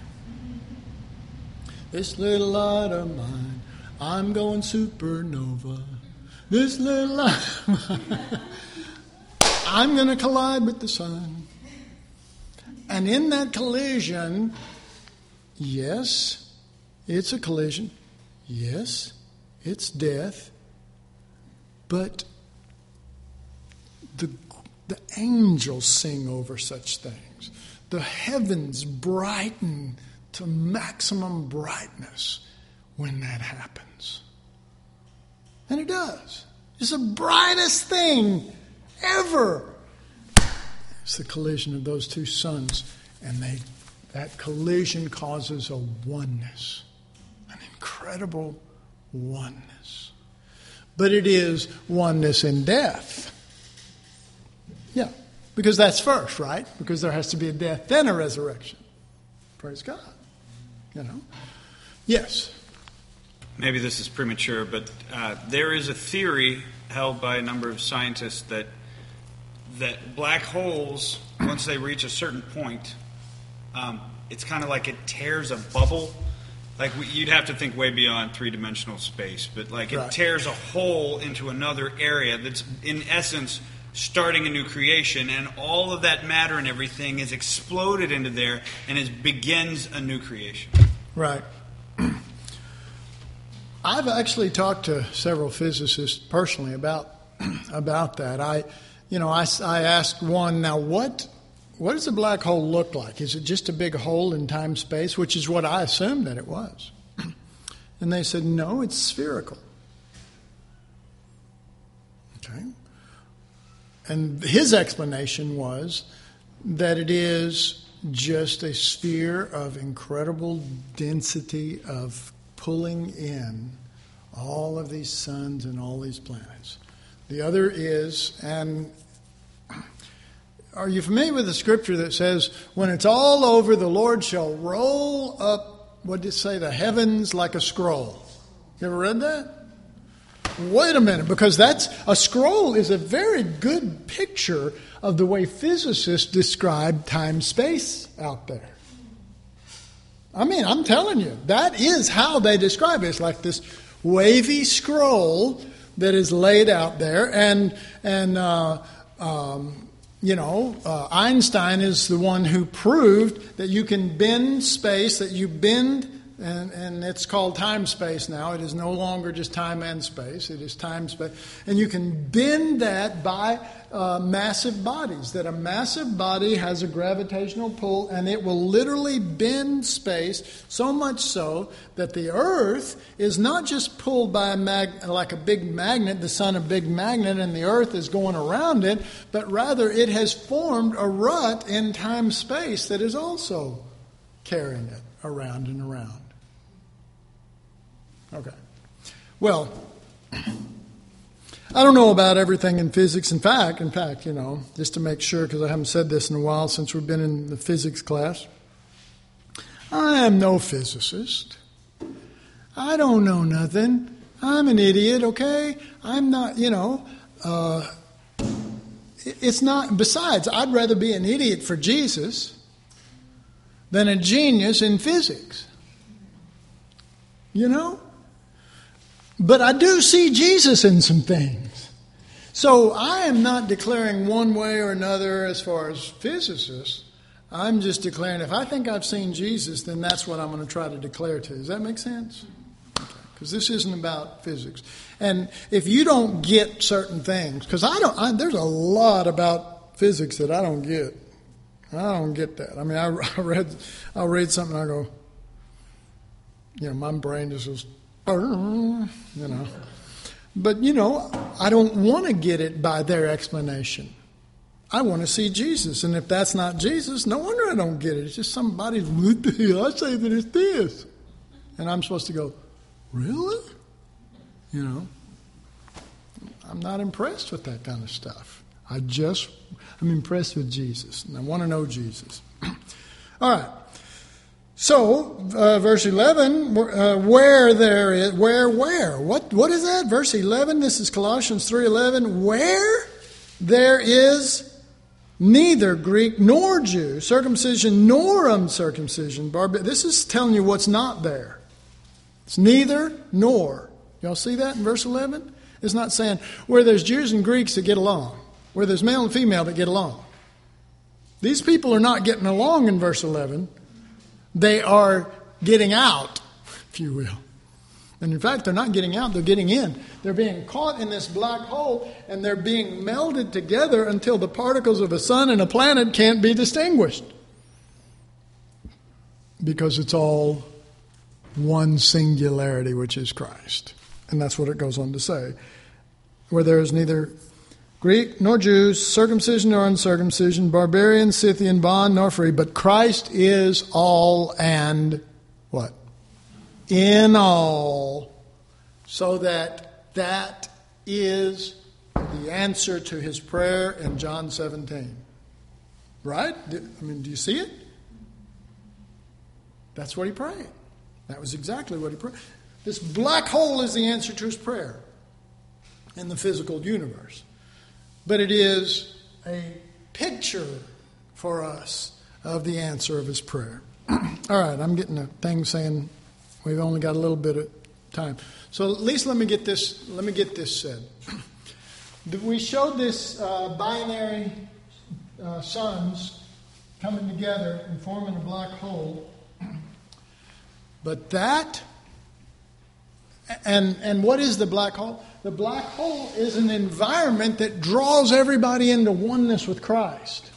This little light of mine, I'm going supernova. This little light of mine, I'm going to collide with the sun. And in that collision, yes, it's a collision. Yes, it's death. But the, the angels sing over such things. The heavens brighten to maximum brightness when that happens. And it does. It's the brightest thing ever. It's the collision of those two suns. And they that collision causes a oneness. An incredible oneness. But it is oneness in death. Yeah, because that's first, right? Because there has to be a death, then a resurrection. Praise God. You know? Yes. Maybe this is premature, but uh, there is a theory held by a number of scientists that that black holes, once they reach a certain point, um, it's kind of like it tears a bubble like we, you'd have to think way beyond three-dimensional space, but like it Right. tears a hole into another area that's in essence starting a new creation, and all of that matter and everything is exploded into there and it begins a new creation. Right. I've actually talked to several physicists personally about about that. I, you know, I, I asked one, now what what does a black hole look like? Is it just a big hole in time space, which is what I assumed that it was? And they said, no, it's spherical. Okay. And his explanation was that it is just a sphere of incredible density of pulling in all of these suns and all these planets. The other is, and are you familiar with the scripture that says, when it's all over, the Lord shall roll up, what did it say, the heavens like a scroll? You ever read that? Wait a minute, because that's a scroll is a very good picture of the way physicists describe time-space out there. I mean, I'm telling you, that is how they describe it. It's like this wavy scroll that is laid out there, and and uh, um, you know, uh, Einstein is the one who proved that you can bend space, that you bend. And, and it's called time-space now. It is no longer just time and space. It is time-space. And you can bend that by uh, massive bodies, that a massive body has a gravitational pull, and it will literally bend space, so much so that the Earth is not just pulled by a mag- like a big magnet, the sun a big magnet, and the Earth is going around it, but rather it has formed a rut in time-space that is also carrying it around and around. Okay. Well, I don't know about everything in physics. In fact, in fact, you know, just to make sure, because I haven't said this in a while since we've been in the physics class, I am no physicist. I don't know nothing. I'm an idiot, okay? I'm not, you know, uh, it's not, besides, I'd rather be an idiot for Jesus than a genius in physics. You know? But I do see Jesus in some things. So I am not declaring one way or another as far as physicists. I'm just declaring if I think I've seen Jesus, then that's what I'm going to try to declare to. Does that make sense? Because this isn't about physics. And if you don't get certain things, because I don't, I, there's a lot about physics that I don't get. I don't get that. I mean, I, I read, I'll read something and I go, you know, my brain just goes, you know. But, you know, I don't want to get it by their explanation. I want to see Jesus. And if that's not Jesus, no wonder I don't get it. It's just somebody, what the hell? I say that it's this. And I'm supposed to go, really? You know, I'm not impressed with that kind of stuff. I just, I'm impressed with Jesus. And I want to know Jesus. All right. So, uh, verse eleven, uh, where there is, where, where? What, what is that? Verse eleven, this is Colossians three eleven. Where there is neither Greek nor Jew, circumcision nor uncircumcision. Barb- this is telling you what's not there. It's neither nor. Y'all see that in verse eleven? It's not saying where there's Jews and Greeks that get along, where there's male and female that get along. These people are not getting along in verse eleven. They are getting out, if you will. And in fact, they're not getting out, they're getting in. They're being caught in this black hole, and they're being melded together until the particles of a sun and a planet can't be distinguished. Because it's all one singularity, which is Christ. And that's what it goes on to say. Where there is neither Greek nor Jew, circumcision nor uncircumcision, barbarian, Scythian, bond nor free, but Christ is all and what? In all, so that that is the answer to his prayer in John seventeen. Right? I mean, do you see it? That's what he prayed. That was exactly what he prayed. This black hole is the answer to his prayer in the physical universe. But it is a picture for us of the answer of his prayer. All right, I'm getting a thing saying We've only got a little bit of time. So at least let me get this, let me get this said. We showed this uh, binary uh, suns coming together and forming a black hole. But that, and and what is the black hole? The black hole is an environment that draws everybody into oneness with Christ.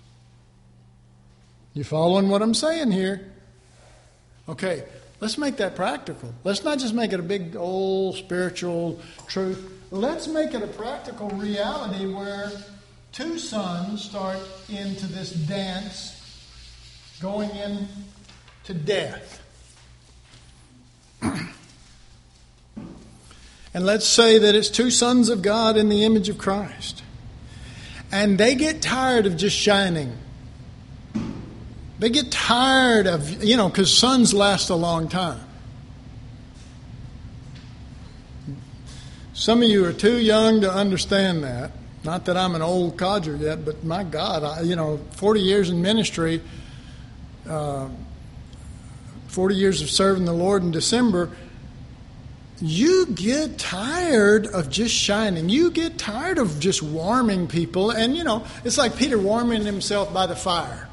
You following what I'm saying here? Okay, let's make that practical. Let's not just make it a big old spiritual truth. Let's make it a practical reality where two suns start into this dance going into death. And let's say that it's two sons of God in the image of Christ. And they get tired of just shining. They get tired of, you know, because suns last a long time. Some of you are too young to understand that. Not that I'm an old codger yet, but my God, I, you know, forty years in ministry, uh, forty years of serving the Lord in December, you get tired of just shining. You get tired of just warming people. And, you know, it's like Peter warming himself by the fire.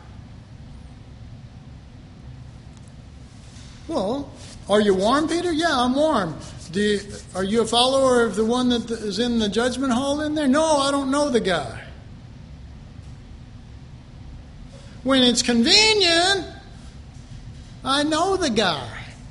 Well, are you warm, Peter? Yeah, I'm warm. Do you, are you a follower of the one that is in the judgment hall in there? No, I don't know the guy. When it's convenient, I know the guy.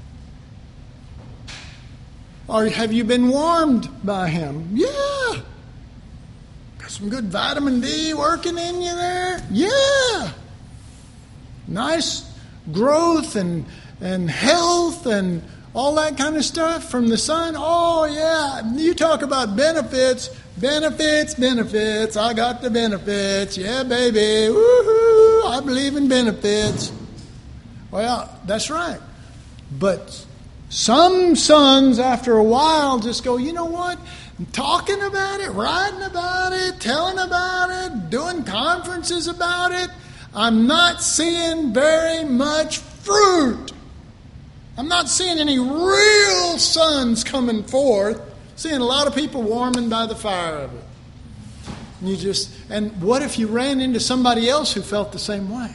Or have you been warmed by him? Yeah. Got some good vitamin D working in you there? Yeah. Nice growth and, and health and all that kind of stuff from the sun. Oh, yeah. You talk about benefits. Benefits, benefits. I got the benefits. Yeah, baby. Woohoo. I believe in benefits. Well, that's right. But some sons, after a while, just go, you know what? I'm talking about it, writing about it, telling about it, doing conferences about it. I'm not seeing very much fruit. I'm not seeing any real sons coming forth. Seeing a lot of people warming by the fire of it. And you just, and what if you ran into somebody else who felt the same way?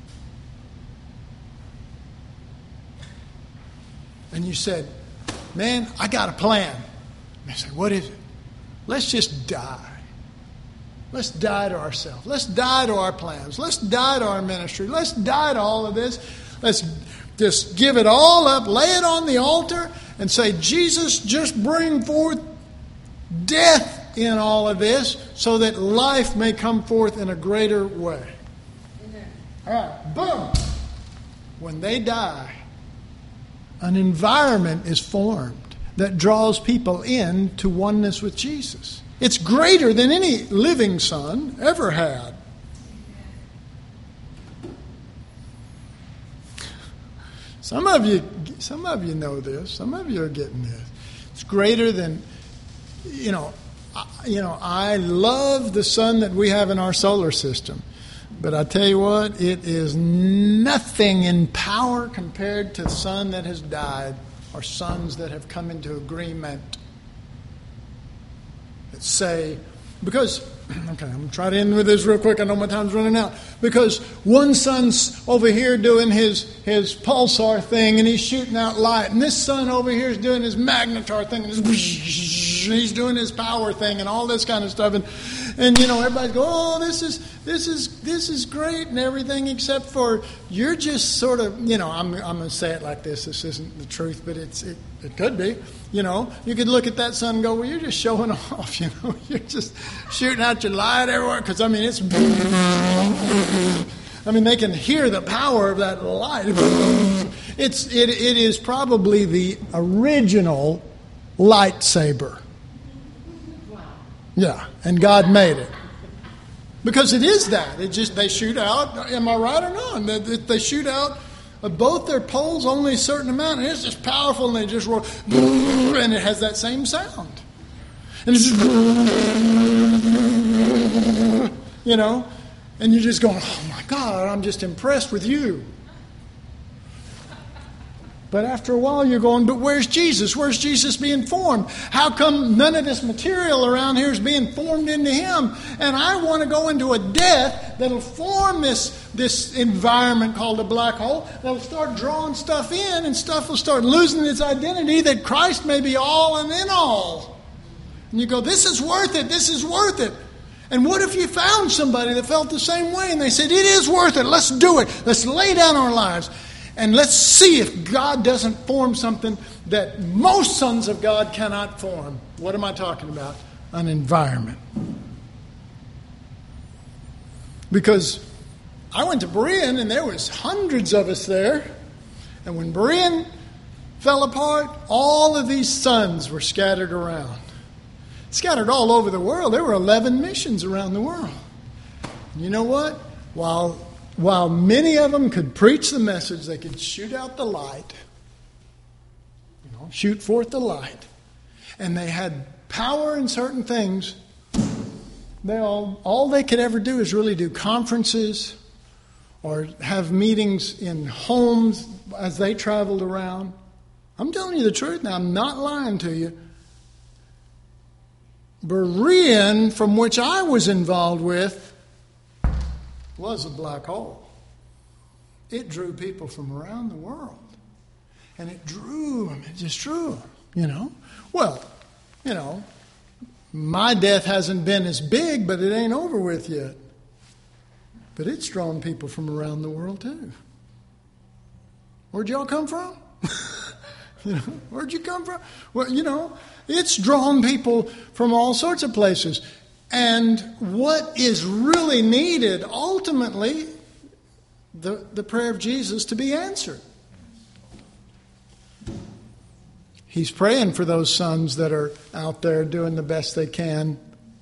And you said, man, I got a plan. And they say, what is it? Let's just die. Let's die to ourselves. Let's die to our plans. Let's die to our ministry. Let's die to all of this. Let's just give it all up, lay it on the altar, and say, Jesus, just bring forth death in all of this so that life may come forth in a greater way. Amen. All right, boom. When they die, an environment is formed that draws people in to oneness with Jesus. It's greater than any living son ever had. Some of you, some of you know this. Some of you are getting this. It's greater than, you know, I, you know. I love the sun that we have in our solar system, but I tell you what, it is nothing in power compared to the sun that has died, or suns that have come into agreement that say, because, okay, I'm going to try to end with this real quick. I know my time's running out. Because one sun's over here doing his, his pulsar thing, and he's shooting out light. And this sun over here is doing his magnetar thing, and he's doing his power thing, and all this kind of stuff. And, and you know, everybody's going, oh, this is this is this is great and everything, except for you're just sort of, you know, I'm I'm going to say it like this. This isn't the truth, but it's it, it could be. You know, you could look at that sun and go, well, you're just showing off, you know. You're just shooting out your light everywhere. Because, I mean, it's... I mean, they can hear the power of that light. It's it It is probably the original lightsaber. Yeah, and God made it. Because it is that. It just, they shoot out, am I right or not? They, they shoot out of both their poles only a certain amount, and it's just powerful, and they just roar, and it has that same sound. And it's just, you know, and you're just going, oh my God, I'm just impressed with you. But after a while you're going, but where's Jesus? Where's Jesus being formed? How come none of this material around here is being formed into him? And I want to go into a death that'll form this, this environment called a black hole that'll start drawing stuff in, and stuff will start losing its identity that Christ may be all and in all. And you go, this is worth it, this is worth it. And what if you found somebody that felt the same way and they said, it is worth it, let's do it, let's lay down our lives. And let's see if God doesn't form something that most sons of God cannot form. What am I talking about? An environment. Because I went to Berean and there was hundreds of us there. And when Berean fell apart, all of these sons were scattered around. Scattered all over the world. There were eleven missions around the world. And you know what? While... While many of them could preach the message, they could shoot out the light, you know, shoot forth the light, and they had power in certain things. They all, all they could ever do is really do conferences or have meetings in homes as they traveled around. I'm telling you the truth now. I'm not lying to you. Berean, from which I was involved with, was a black hole. It drew people from around the world. And it drew them. It just drew them, you know. Well, you know, my death hasn't been as big, but it ain't over with yet. But it's drawn people from around the world too. Where'd y'all come from? You know, where'd you come from? Well, you know, it's drawn people from all sorts of places. And what is really needed, ultimately, the, the prayer of Jesus to be answered. He's praying for those sons that are out there doing the best they can.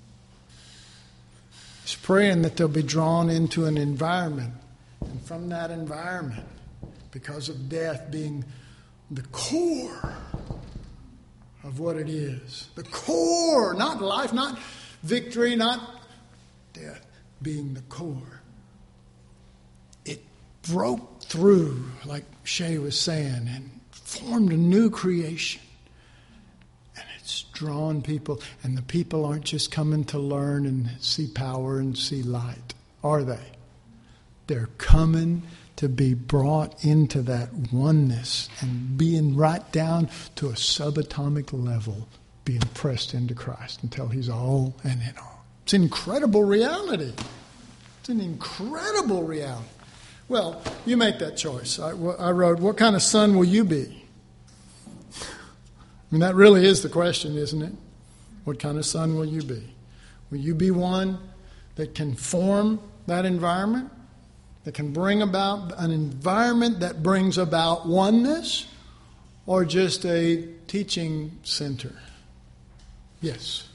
He's praying that they'll be drawn into an environment. And from that environment, because of death being the core of what it is. The core, not life, not victory, not death, being the core. It broke through, like Shay was saying, and formed a new creation. And it's drawn people, and the people aren't just coming to learn and see power and see light, are they? They're coming to be brought into that oneness and being right down to a subatomic level, being pressed into Christ until he's all and in all. It's an incredible reality. It's an incredible reality. Well, you make that choice. I, I wrote, what kind of son will you be? I mean, that really is the question, isn't it? What kind of son will you be? Will you be one that can form that environment? That can bring about an environment that brings about oneness? Or just a teaching center? Yes.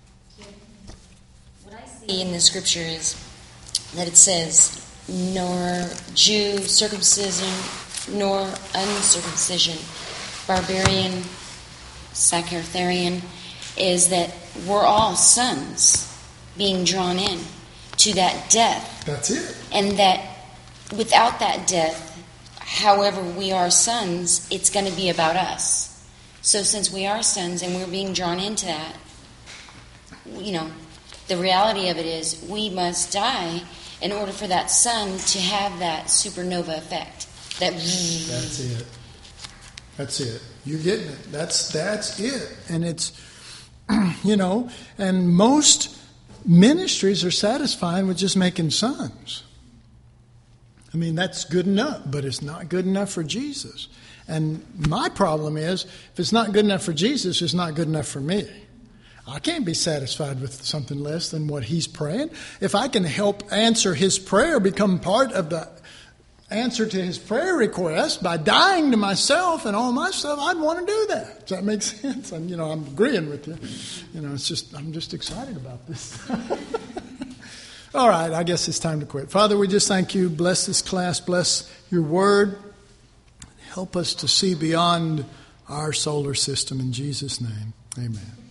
What I see in the scripture is that it says, nor Jew circumcision, nor uncircumcision, barbarian, Sacratherian, is that we're all sons being drawn in to that death. That's it. And that without that death, however we are sons, it's going to be about us. So since we are sons and we're being drawn into that, you know, the reality of it is we must die in order for that son to have that supernova effect. That That's it. That's it. You're getting it. That's that's it. And it's, you know, and most ministries are satisfied with just making sons. I mean, that's good enough, but it's not good enough for Jesus. And my problem is, if it's not good enough for Jesus, it's not good enough for me. I can't be satisfied with something less than what he's praying. If I can help answer his prayer, become part of the answer to his prayer request by dying to myself and all my stuff, I'd want to do that. Does that make sense? I'm, you know, I'm agreeing with you. You know, it's just, I'm just excited about this. All right, I guess it's time to quit. Father, we just thank you. Bless this class. Bless your word. Help us to see beyond our solar system. In Jesus' name, amen.